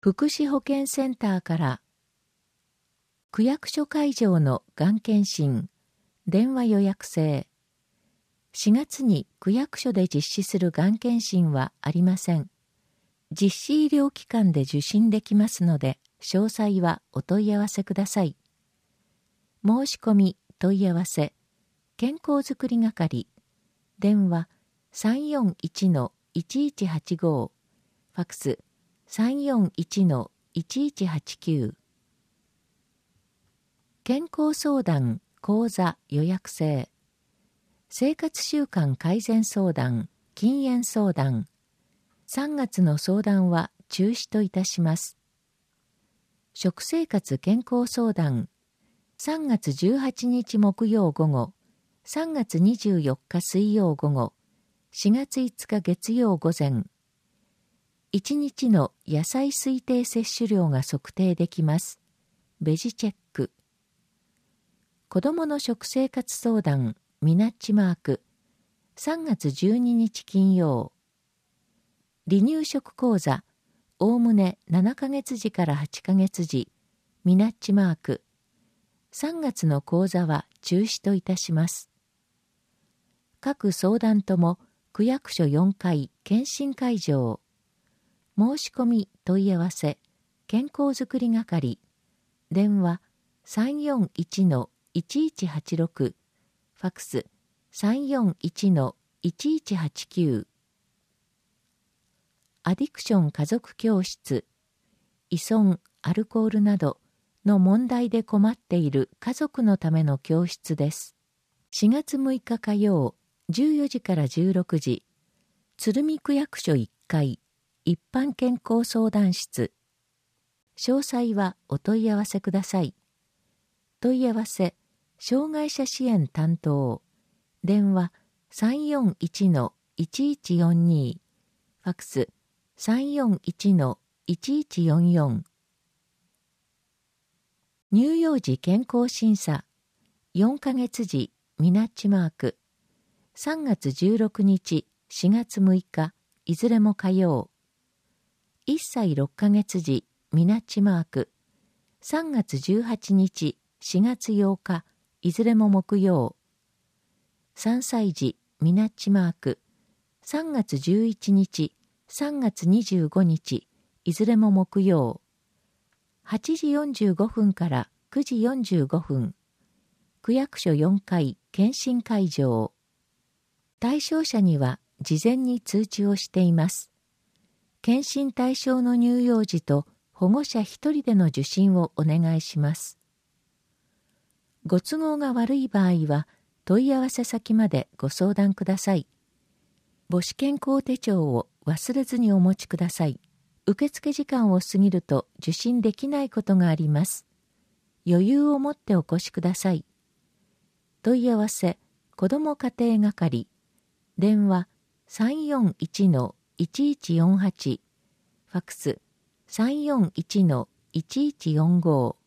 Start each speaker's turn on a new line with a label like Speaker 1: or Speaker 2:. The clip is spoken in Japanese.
Speaker 1: 福祉保健センターから区役所会場のがん検診電話予約制。4月に区役所で実施するがん検診はありません。実施医療機関で受診できますので、詳細はお問い合わせください。申し込み問い合わせ健康づくり係電話 341-1185 ファクス 341-1189 健康相談講座予約制。生活習慣改善相談禁煙相談3月の相談は中止といたします。食生活健康相談3月18日木曜午後、3月24日水曜午後、4月5日月曜午前。1日の野菜推定摂取量が測定できます。ベジチェック。子どもの食生活相談ミナッチマーク3月12日金曜。離乳食講座おおむね7ヶ月時から8ヶ月時ミナッチマーク3月の講座は中止といたします。各相談とも区役所4階検診会場。申し込み問い合わせ健康づくり係電話 341-1186 ファクス 341-1189 アディクション家族教室依存アルコールなどの問題で困っている家族のための教室です。4月6日火曜14時から16時鶴見区役所1階一般健康相談室。詳細はお問い合わせください。問い合わせ障害者支援担当電話 341-1142 ファクス 341-1144 乳幼児健康審査4ヶ月時ミナッチマーク3月16日4月6日いずれも火曜。1歳6ヶ月時ミナッチマーク3月18日4月8日いずれも木曜。3歳児ミナッチマーク3月11日3月25日いずれも木曜。8時45分から9時45分区役所4階検診会場。対象者には事前に通知をしています。検診対象の乳幼児と保護者1人での受診をお願いします。ご都合が悪い場合は問い合わせ先までご相談ください。母子健康手帳を忘れずにお持ちください。受付時間を過ぎると受診できないことがあります。余裕を持ってお越しください。問い合わせ子ども家庭係電話 341-1148 ファクス 341-1145